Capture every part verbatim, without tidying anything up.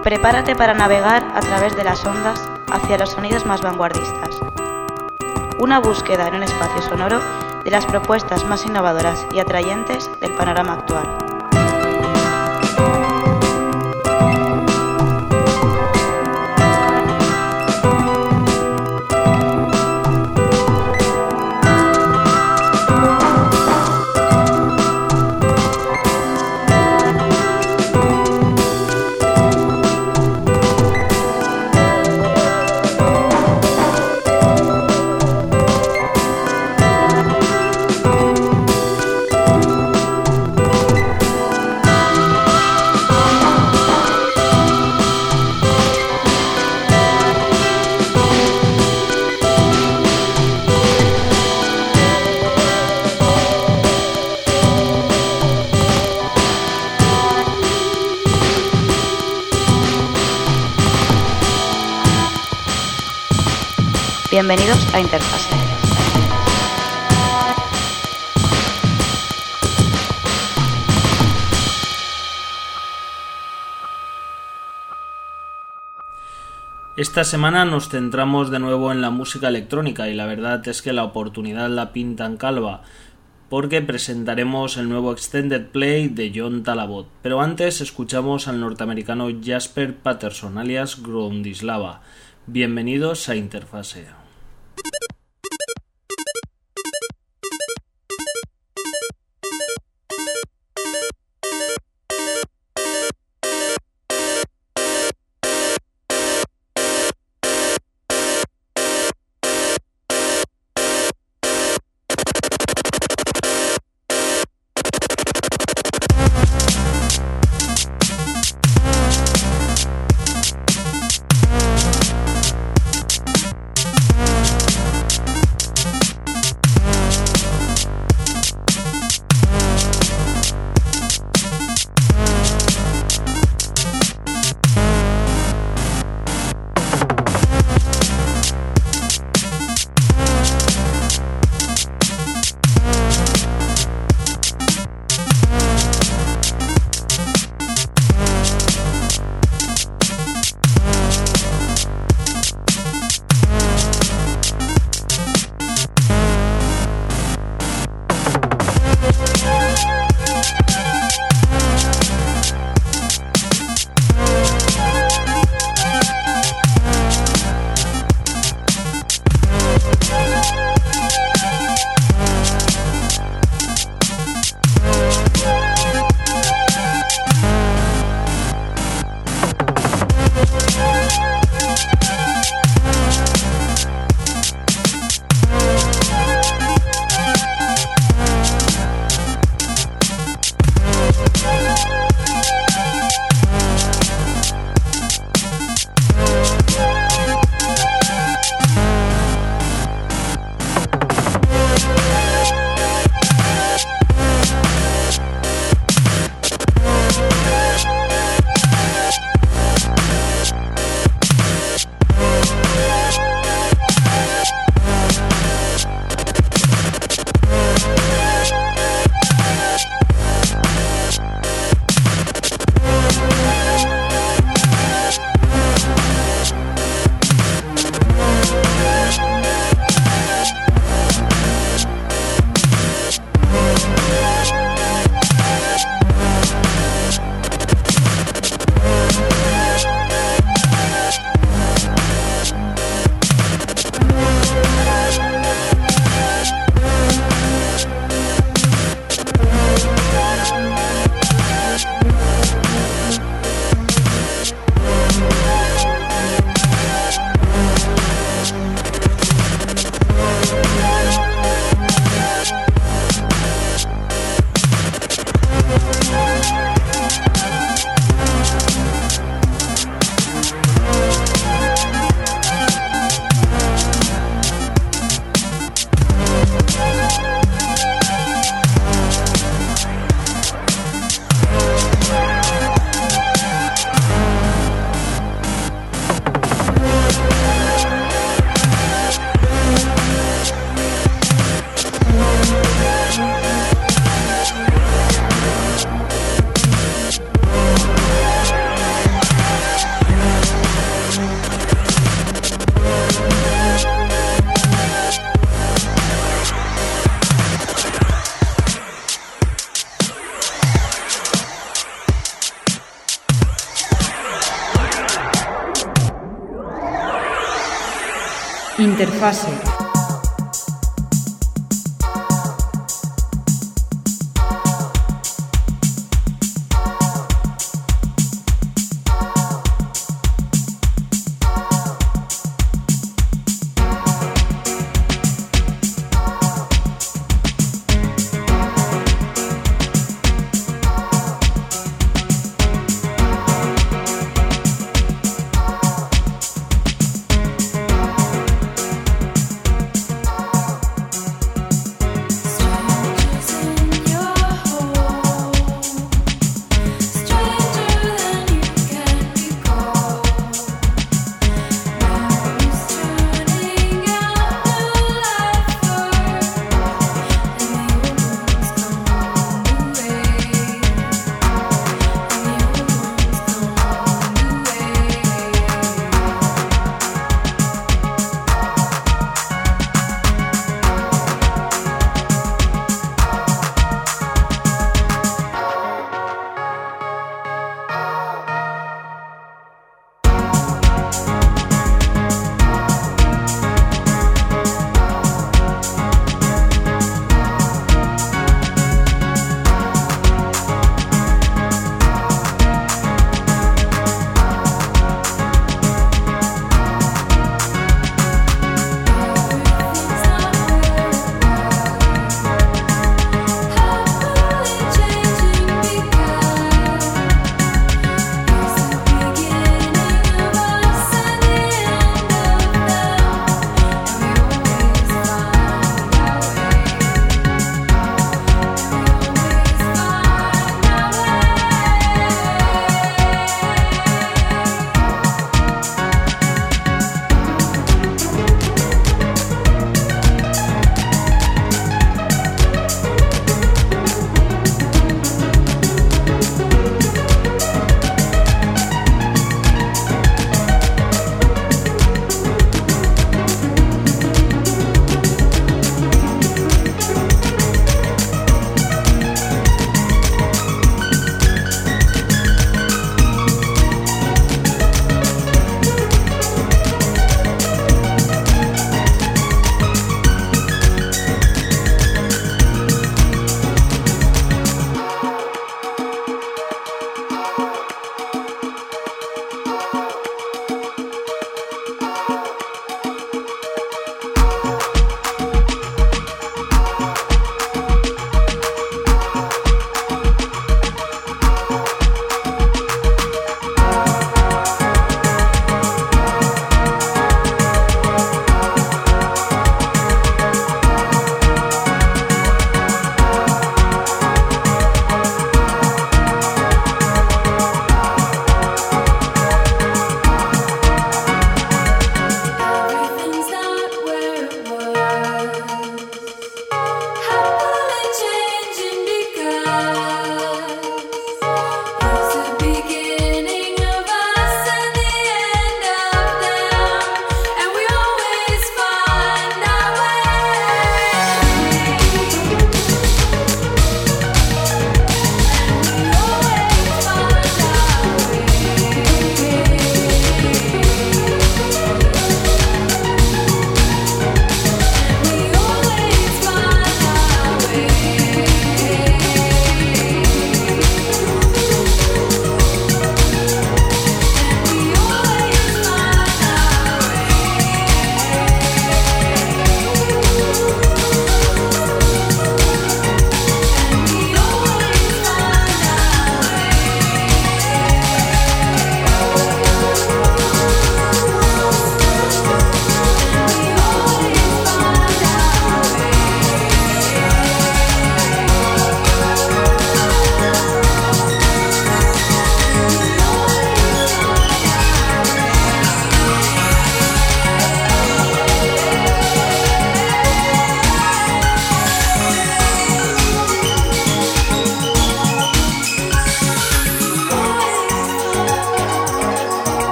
Prepárate para navegar a través de las ondas hacia los sonidos más vanguardistas. Una búsqueda en un espacio sonoro de las propuestas más innovadoras y atrayentes del panorama actual. Bienvenidos a Interfase. Esta semana nos centramos de nuevo en la música electrónica y la verdad es que la oportunidad la pintan calva, porque presentaremos el nuevo Extended Play de John Talabot. Pero antes escuchamos al norteamericano Jasper Patterson, alias Groundislava. Bienvenidos a Interfase. Interfase.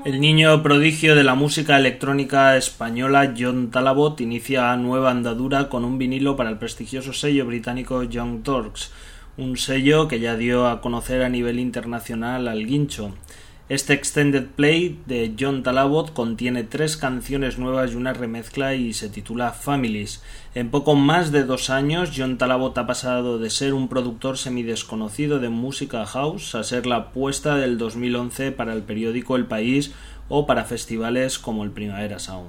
El niño prodigio de la música electrónica española John Talabot inicia nueva andadura con un vinilo para el prestigioso sello británico Young Turks, un sello que ya dio a conocer a nivel internacional al guincho. Este extended play de John Talabot contiene tres canciones nuevas y una remezcla y se titula Families. En poco más de dos años, John Talabot ha pasado de ser un productor semidesconocido de música house a ser la apuesta del dos mil once para el periódico El País o para festivales como el Primavera Sound.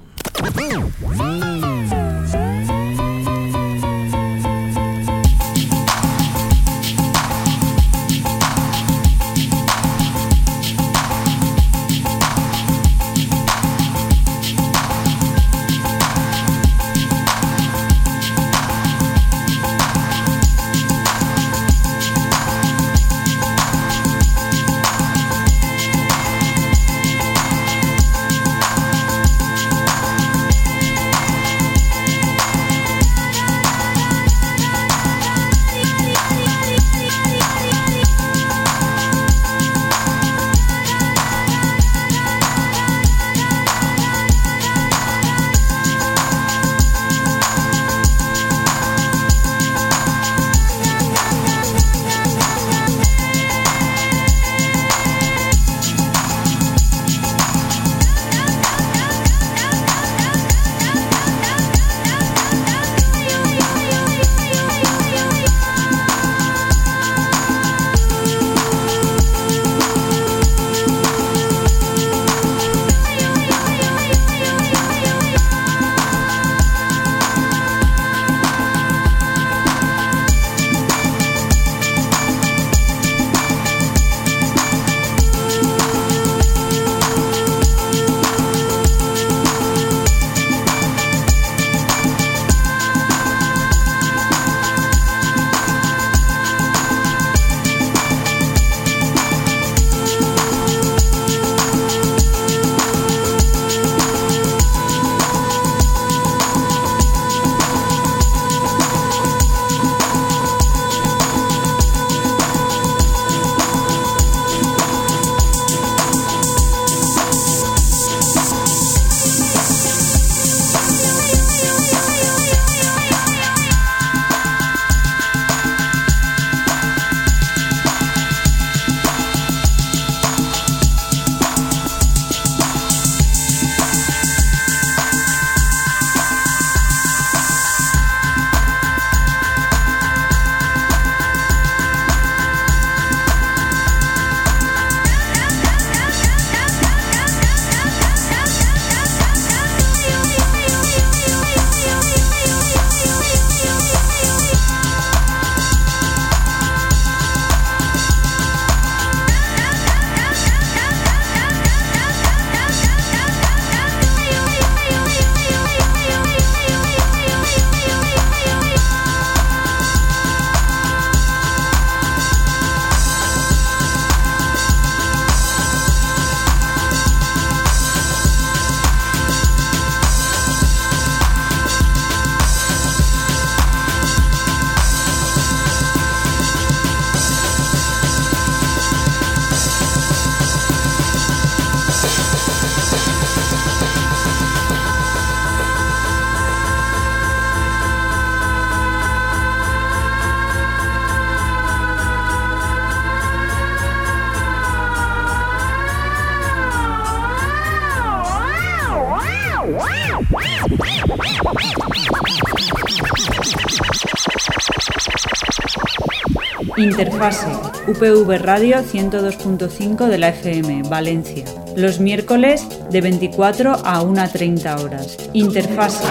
Interfase, U P V Radio ciento dos punto cinco de la F M, Valencia. Los miércoles de veinticuatro a una treinta horas. Interfase.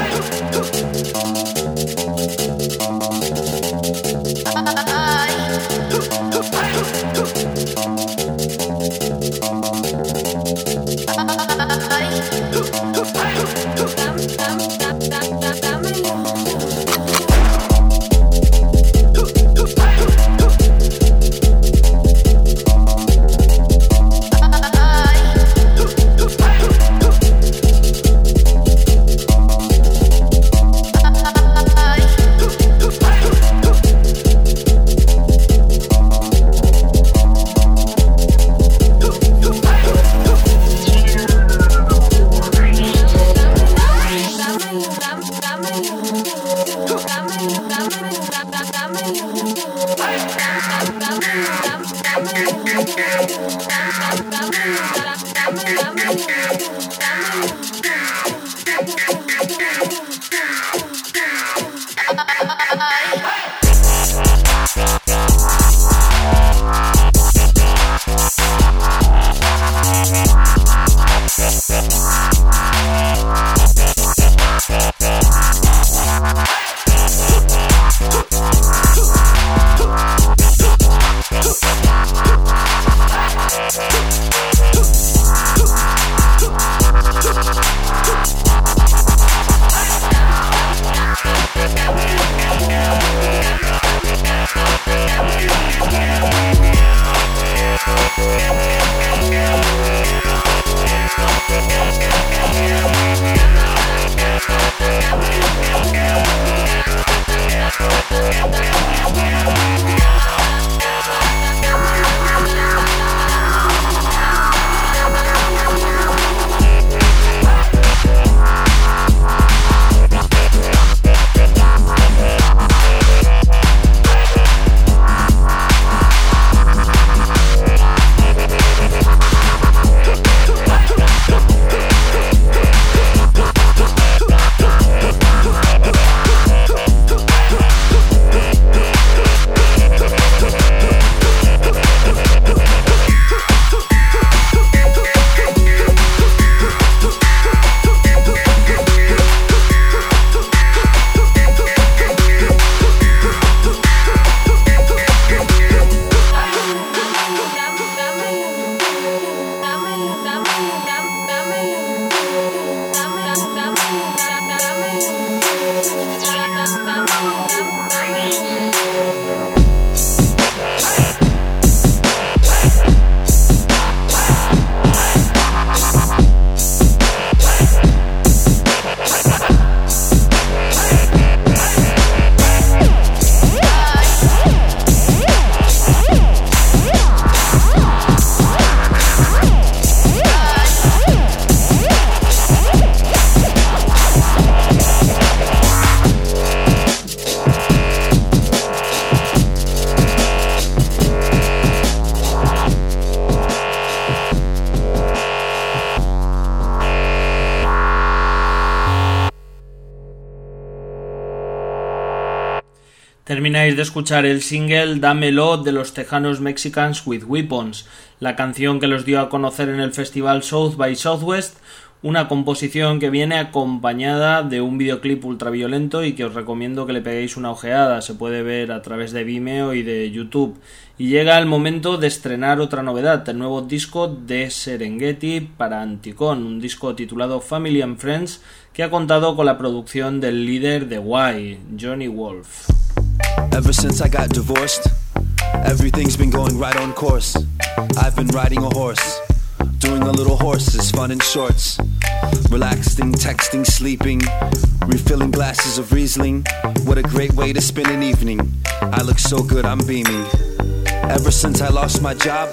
Termináis de escuchar el single Dámelo de los tejanos Mexicans with Weapons, la canción que los dio a conocer en el festival South by Southwest, una composición que viene acompañada de un videoclip ultraviolento y que os recomiendo que le peguéis una ojeada, se puede ver a través de Vimeo y de YouTube. Y llega el momento de estrenar otra novedad, el nuevo disco de Serengeti para Anticon, un disco titulado Family and Friends que ha contado con la producción del líder de Y, Johnny Wolf. Ever since I got divorced, everything's been going right on course. I've been riding a horse, doing a little horses, fun in shorts. Relaxing, texting, sleeping, refilling glasses of Riesling. What a great way to spend an evening. I look so good, I'm beaming. Ever since I lost my job,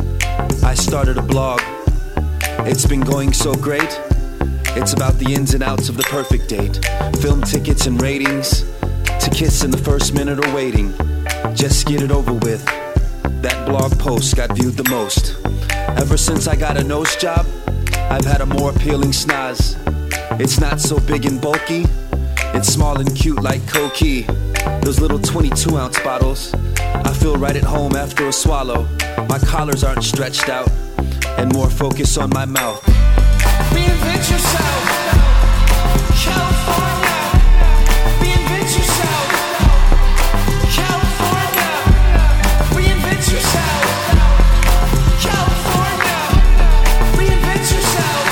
I started a blog. It's been going so great. It's about the ins and outs of the perfect date. Film tickets and ratings, to kiss in the first minute or waiting. Just get it over with. That blog post got viewed the most. Ever since I got a nose job, I've had a more appealing schnoz. It's not so big and bulky, it's small and cute like Cokie. Those little twenty-two ounce bottles, I feel right at home after a swallow. My collars aren't stretched out, and more focus on my mouth. Reinvent yourself, California. Reinvent yourself, California. Reinvent yourself, California. Reinvent yourself,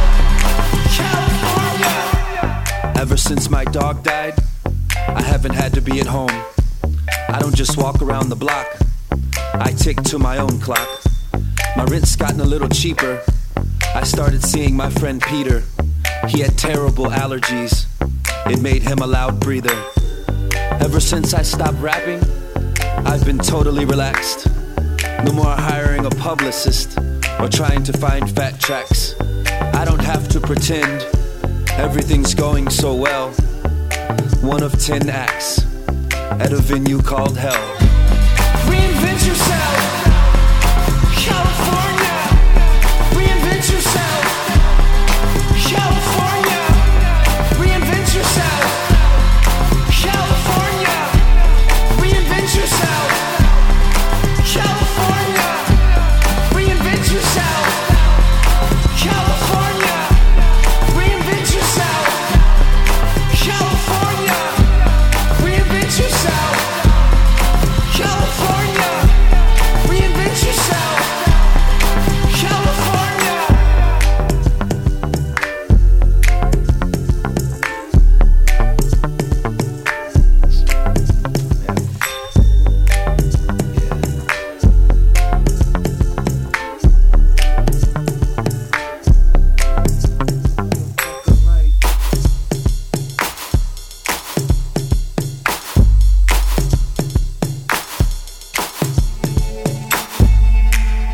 California. Ever since my dog died, I haven't had to be at home. I don't just walk around the block, I tick to my own clock. My rent's gotten a little cheaper. I started seeing my friend Peter. He had terrible allergies. It made him a loud breather. Ever since I stopped rapping, I've been totally relaxed. No more hiring a publicist or trying to find fat tracks. I don't have to pretend everything's going so well. One of ten acts at a venue called Hell. Reinvent yourself, California. Reinvent yourself, California. Reinvent yourself, California. Reinvent yourself, California. Reinvent yourself, California. Reinvent yourself, California. Reinvent yourself, California.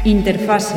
Interfase.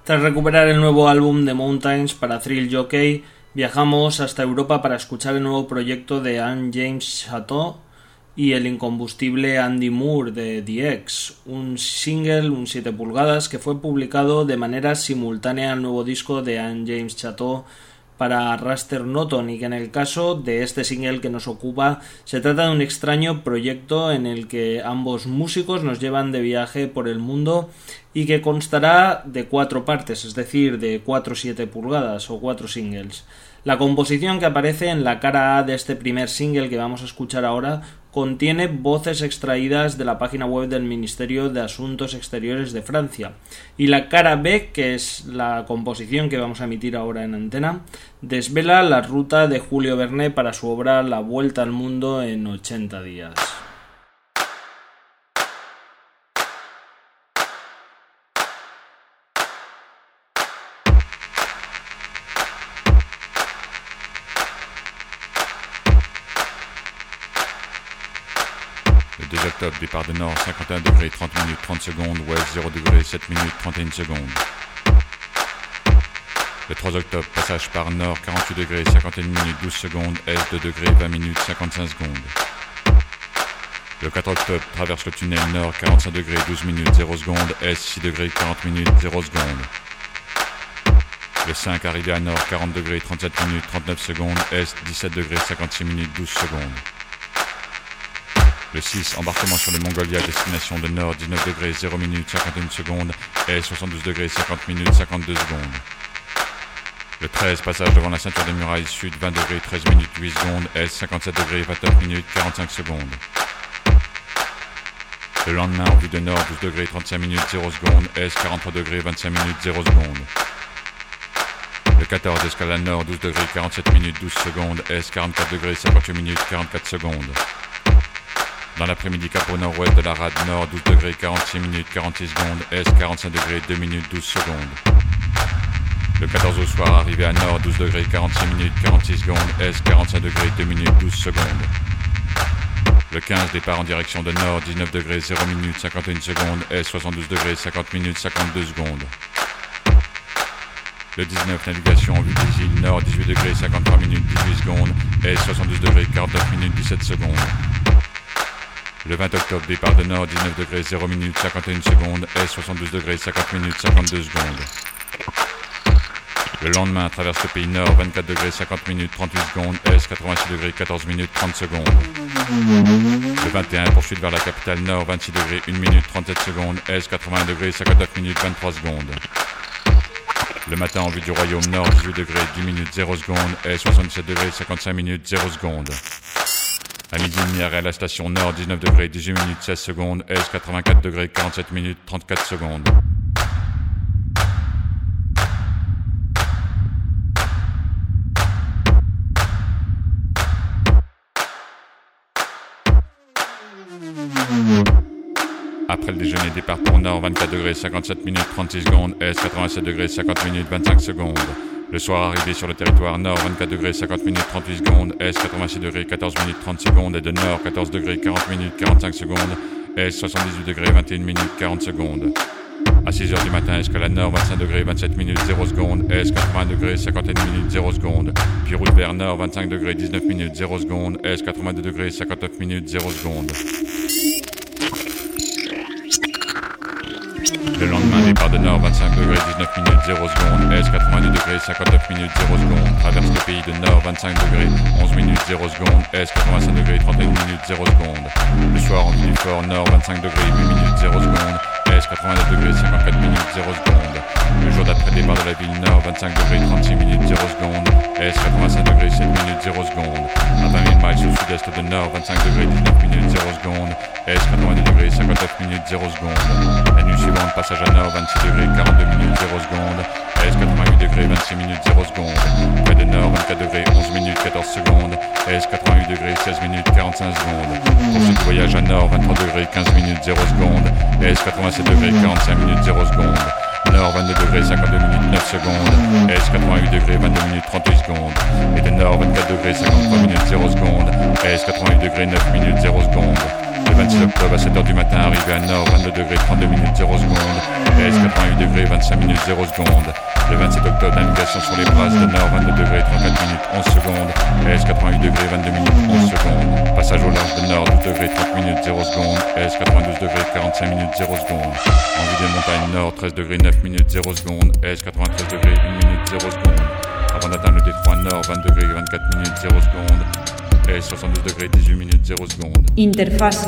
Tras recuperar el nuevo álbum de Mountains para Thrill Jockey, viajamos hasta Europa para escuchar el nuevo proyecto de Anne James Chateau y el incombustible Andy Moore de The X, un single, un siete pulgadas, que fue publicado de manera simultánea al nuevo disco de Anne James Chateau para Raster Noton, y que en el caso de este single que nos ocupa se trata de un extraño proyecto en el que ambos músicos nos llevan de viaje por el mundo y que constará de cuatro partes, es decir, de cuatro siete pulgadas o cuatro singles. La composición que aparece en la cara A de este primer single que vamos a escuchar ahora contiene voces extraídas de la página web del Ministerio de Asuntos Exteriores de Francia, y la cara B, que es la composición que vamos a emitir ahora en antena, desvela la ruta de Julio Verne para su obra La Vuelta al Mundo en ochenta días. deux octobre, départ de nord, cinquante et un degrés, trente minutes, trente secondes, ouest, zéro degré, sept minutes, trente et une secondes. Le trois octobre, passage par nord, quarante-huit degrés, cinquante et une minutes, douze secondes, est, deux degrés, vingt minutes, cinquante-cinq secondes. Le quatre octobre, traverse le tunnel nord, quarante-cinq degrés, douze minutes, zéro secondes, est, six degrés, quarante minutes, zéro secondes. Le cinq, arrivé à nord, quarante degrés, trente-sept minutes, trente-neuf secondes, est, dix-sept degrés, cinquante-six minutes, douze secondes. Le six, embarquement sur le Mongolia, destination de nord, dix-neuf degrés, zéro minutes, cinquante et une secondes, est, soixante-douze degrés, cinquante minutes, cinquante-deux secondes. Le treize, passage devant la ceinture des murailles sud, vingt degrés, treize minutes, huit secondes, est, cinquante-sept degrés, vingt-neuf minutes, quarante-cinq secondes. Le lendemain, en vue de nord, douze degrés, trente-cinq minutes, zéro secondes, est, quarante-trois degrés, vingt-cinq minutes, zéro secondes. Le quatorze, escale à nord, douze degrés, quarante-sept minutes, douze secondes, est, quarante-quatre degrés, cinquante-huit minutes, quarante-quatre secondes. Dans l'après-midi, cap au nord-ouest de la rade nord, douze degrés, quarante-six minutes, quarante-six secondes, est, quarante-cinq degrés, deux minutes, douze secondes. Le quatorze au soir, arrivé à nord, douze degrés, quarante-six minutes, quarante-six secondes, est, quarante-cinq degrés, deux minutes, douze secondes. Le quinze, départ en direction de nord, dix-neuf degrés, zéro minutes, cinquante et une secondes, est, soixante-douze degrés, cinquante minutes, cinquante-deux secondes. Le dix-neuf, navigation en vue des îles nord, dix-huit degrés, cinquante-trois minutes, dix-huit secondes, est, soixante-douze degrés, quarante-neuf minutes, dix-sept secondes. Le vingt octobre, départ de nord, dix-neuf degrés, zéro minutes, cinquante et une secondes, est, soixante-douze degrés, cinquante minutes, cinquante-deux secondes. Le lendemain, traverse le pays nord, vingt-quatre degrés, cinquante minutes, trente-huit secondes, est, quatre-vingt-six degrés, quatorze minutes, trente secondes. Le vingt et un, poursuite vers la capitale nord, vingt-six degrés, une minute, trente-sept secondes, est, quatre-vingts degrés, cinquante-neuf minutes, vingt-trois secondes. Le matin, en vue du royaume nord, dix-huit degrés, dix minutes, zéro secondes, est, soixante-sept degrés, cinquante-cinq minutes, zéro secondes. À midi et demi, arrêt à la station nord, dix-neuf degrés, dix-huit minutes, seize secondes, est, quatre-vingt-quatre degrés, quarante-sept minutes, trente-quatre secondes. Après le déjeuner, départ pour nord, vingt-quatre degrés, cinquante-sept minutes, trente-six secondes, est, quatre-vingt-sept degrés, cinquante minutes, vingt-cinq secondes. Le soir, arrivé sur le territoire nord, vingt-quatre degrés, cinquante minutes, trente-huit secondes, est, quatre-vingt-six degrés, quatorze minutes, trente secondes, et de nord, quatorze degrés, quarante minutes, quarante-cinq secondes, est, soixante-dix-huit degrés, vingt et une minutes, quarante secondes. À six heures du matin, escalade nord, vingt-cinq degrés, vingt-sept minutes, zéro secondes, est, quatre-vingts degrés, cinquante et une minutes, zéro secondes. Puis route vers nord, vingt-cinq degrés, dix-neuf minutes, zéro secondes, est, quatre-vingt-deux degrés, cinquante-neuf minutes, zéro secondes. Le lendemain, départ de nord, vingt-cinq degrés, dix-neuf minutes, zéro secondes, est, quatre-vingt-deux degrés, cinquante-neuf minutes, zéro secondes. Traverse le pays de nord, vingt-cinq degrés, onze minutes, zéro secondes, est, quatre-vingt-cinq degrés, trente et une minutes, zéro secondes. Le soir, en vue du fort nord, vingt-cinq degrés, huit minutes, zéro secondes, est, quatre-vingt-deux degrés, cinquante-quatre minutes, zéro secondes. Le jour d'après, départ de la ville nord, vingt-cinq degrés, trente-six minutes, zéro secondes, est, quatre-vingt-cinq degrés, sept minutes, zéro secondes. À vingt mille miles au sud-est de nord, vingt-cinq degrés, dix-neuf minutes, zéro secondes, est, quatre-vingt-deux degrés, cinquante-neuf minutes, zéro secondes. La nuit suivante, passage à nord, vingt-six degrés, quarante-deux minutes, zéro secondes, est, quatre-vingt-huit degrés, vingt-six minutes, zéro secondes. Près de nord, vingt-quatre degrés, onze minutes, quatorze secondes, est, quatre-vingt-huit degrés, seize minutes, quarante-cinq secondes. Poursuite du voyage à nord, vingt-trois degrés, quinze minutes, zéro secondes, est, quatre-vingt-sept degrés, quarante-cinq minutes, zéro secondes. Nord, vingt-deux degrés, cinquante-deux minutes, neuf secondes, est, quatre-vingt-huit degrés, vingt-deux minutes, trente-huit secondes. Et de nord, vingt-quatre degrés, cinquante-trois minutes, zéro secondes, est, quatre-vingt-huit degrés, neuf minutes, zéro secondes. Le vingt-six octobre à sept heures du matin, arrivé à Nord, vingt-deux degrés, trente-deux minutes, zéro secondes. S quatre-vingt-huit degrés, vingt-cinq minutes, zéro secondes. Le vingt-sept octobre, navigation sur les brasses de Nord, vingt-deux degrés, trente-quatre minutes, onze secondes. S quatre-vingt-huit degrés, vingt-deux minutes, onze secondes. Passage au large de Nord, douze degrés, trente minutes, zéro secondes. S quatre-vingt-douze degrés, quarante-cinq minutes, zéro secondes. En vue des montagnes Nord, treize degrés, neuf minutes, zéro secondes. S quatre-vingt-treize degrés, une minute, zéro secondes. Avant d'atteindre le détroit Nord, vingt degrés, vingt-quatre minutes, zéro secondes. S soixante-douze degrés, dix-huit minutes, zéro secondes. Interfase.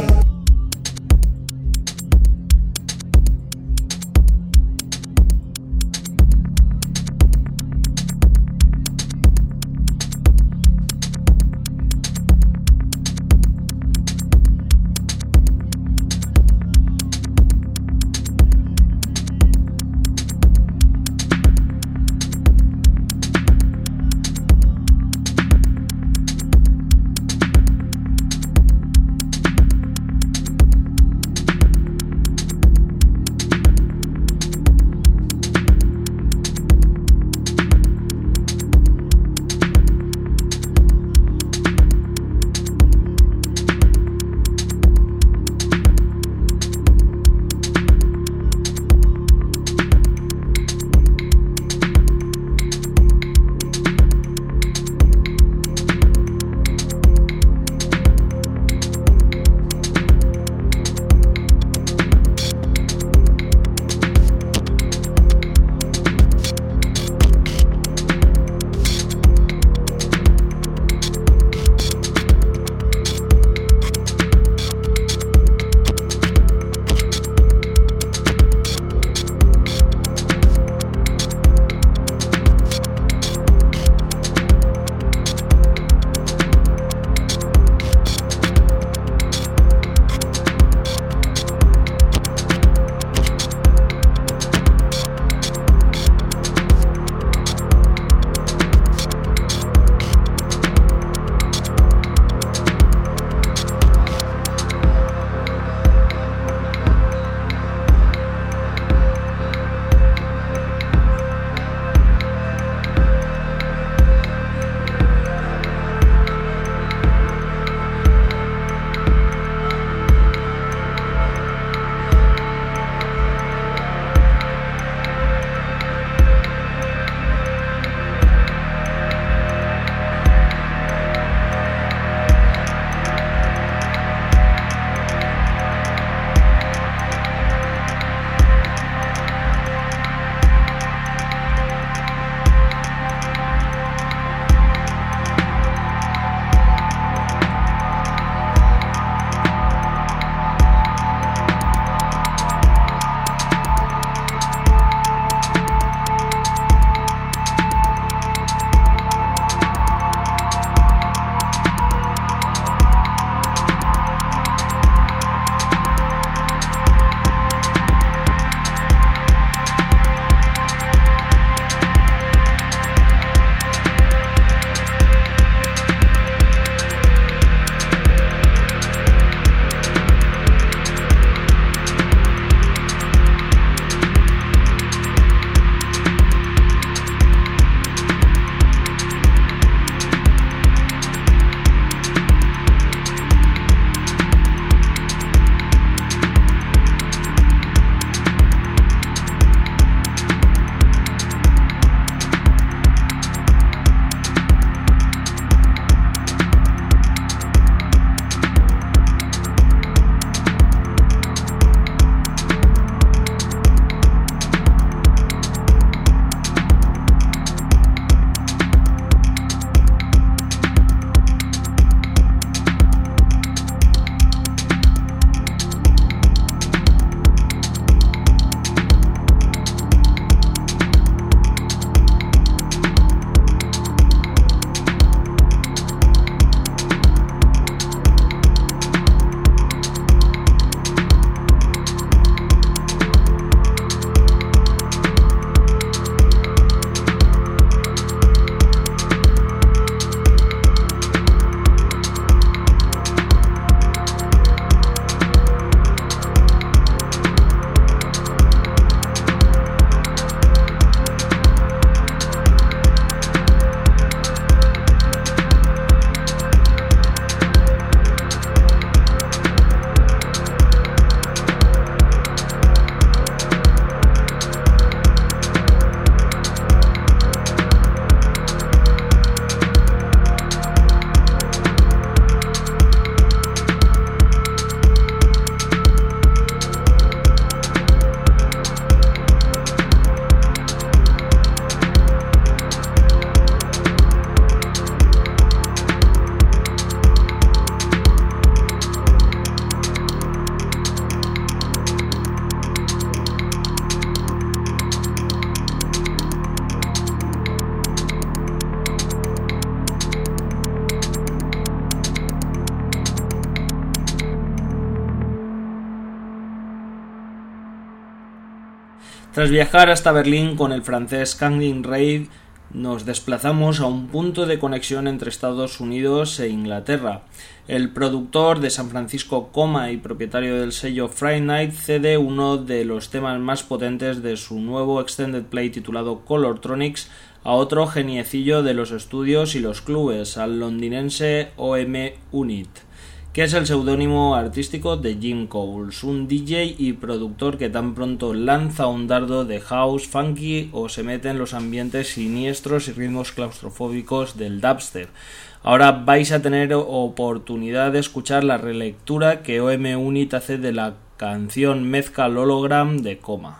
Tras viajar hasta Berlín con el francés Canning Raid, nos desplazamos a un punto de conexión entre Estados Unidos e Inglaterra. El productor de San Francisco Coma y propietario del sello Friday Night cede uno de los temas más potentes de su nuevo extended play titulado Colortronics a otro geniecillo de los estudios y los clubes, al londinense O M Unit, que es el seudónimo artístico de Jim Coles, un D J y productor que tan pronto lanza un dardo de house funky o se mete en los ambientes siniestros y ritmos claustrofóbicos del dubstep. Ahora vais a tener oportunidad de escuchar la relectura que O M Unit hace de la canción Mezcal Hologram de Coma.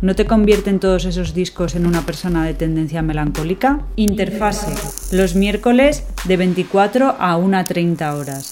¿no te convierten todos esos discos en una persona de tendencia melancólica? Interfase, los miércoles de veinticuatro a una treinta horas.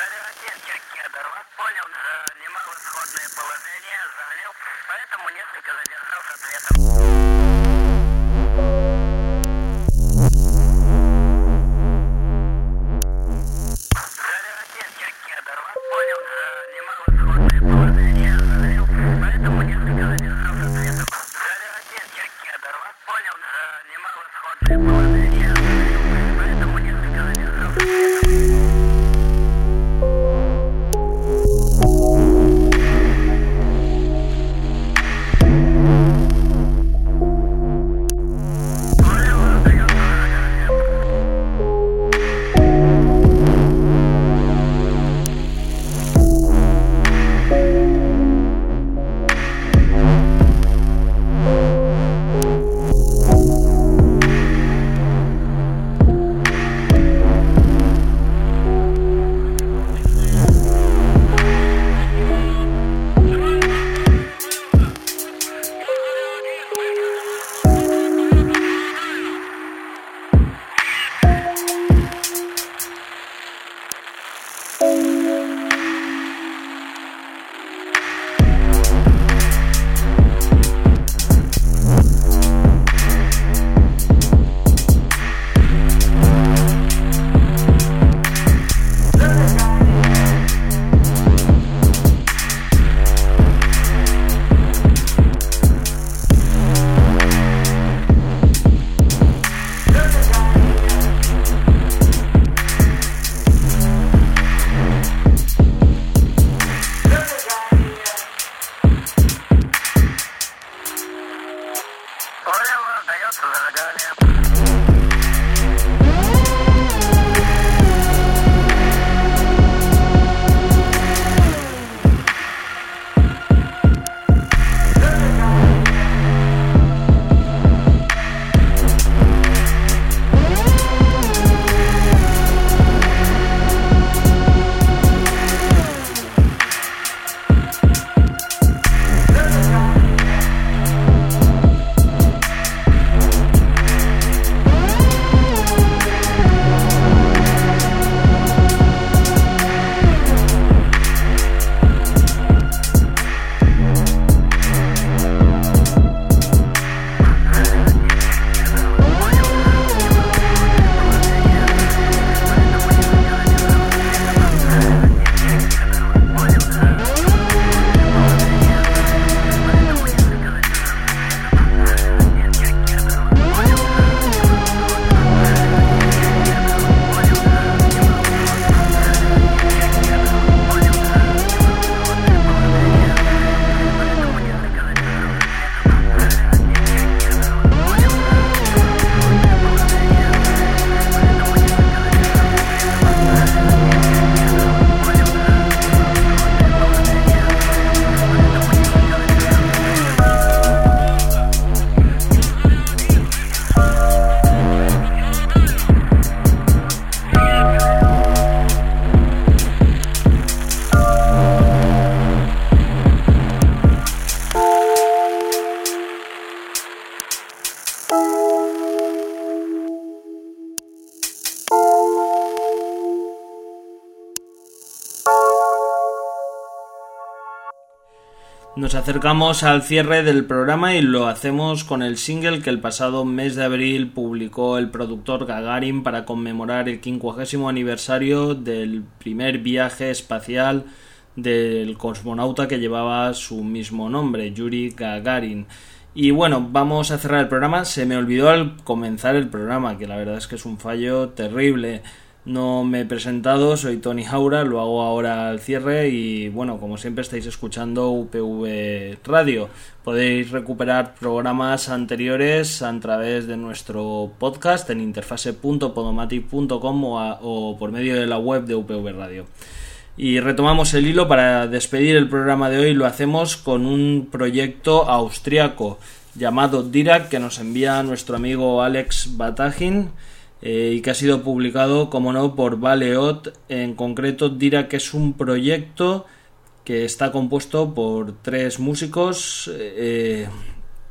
Nos acercamos al cierre del programa y lo hacemos con el single que el pasado mes de abril publicó el productor Gagarin para conmemorar el quincuagésimo aniversario del primer viaje espacial del cosmonauta que llevaba su mismo nombre, Yuri Gagarin. Y bueno, vamos a cerrar el programa. Se me olvidó al comenzar el programa, que la verdad es que es un fallo terrible. No me he presentado, soy Tony Jaura, lo hago ahora al cierre y bueno, como siempre estáis escuchando U P V Radio. Podéis recuperar programas anteriores a través de nuestro podcast en interfase punto podomatic punto com o, a, o por medio de la web de U P V Radio. Y retomamos el hilo para despedir el programa de hoy. Lo hacemos con un proyecto austriaco llamado Dirac que nos envía nuestro amigo Alex Batagin. Eh, y que ha sido publicado, como no, por Baleot. En concreto, Dirac es un proyecto que está compuesto por tres músicos, eh,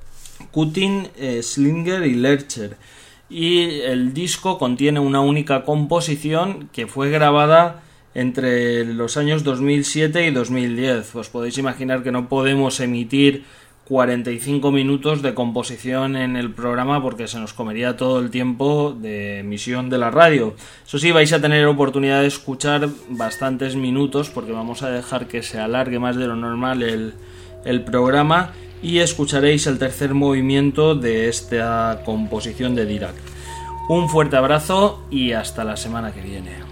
Cutting, eh, Slinger y Lercher. Y el disco contiene una única composición que fue grabada entre los años dos mil siete y dos mil diez. Os podéis imaginar que no podemos emitir cuarenta y cinco minutos de composición en el programa porque se nos comería todo el tiempo de emisión de la radio. Eso sí, vais a tener oportunidad de escuchar bastantes minutos porque vamos a dejar que se alargue más de lo normal el, el programa, y escucharéis el tercer movimiento de esta composición de Dirac. Un fuerte abrazo y hasta la semana que viene.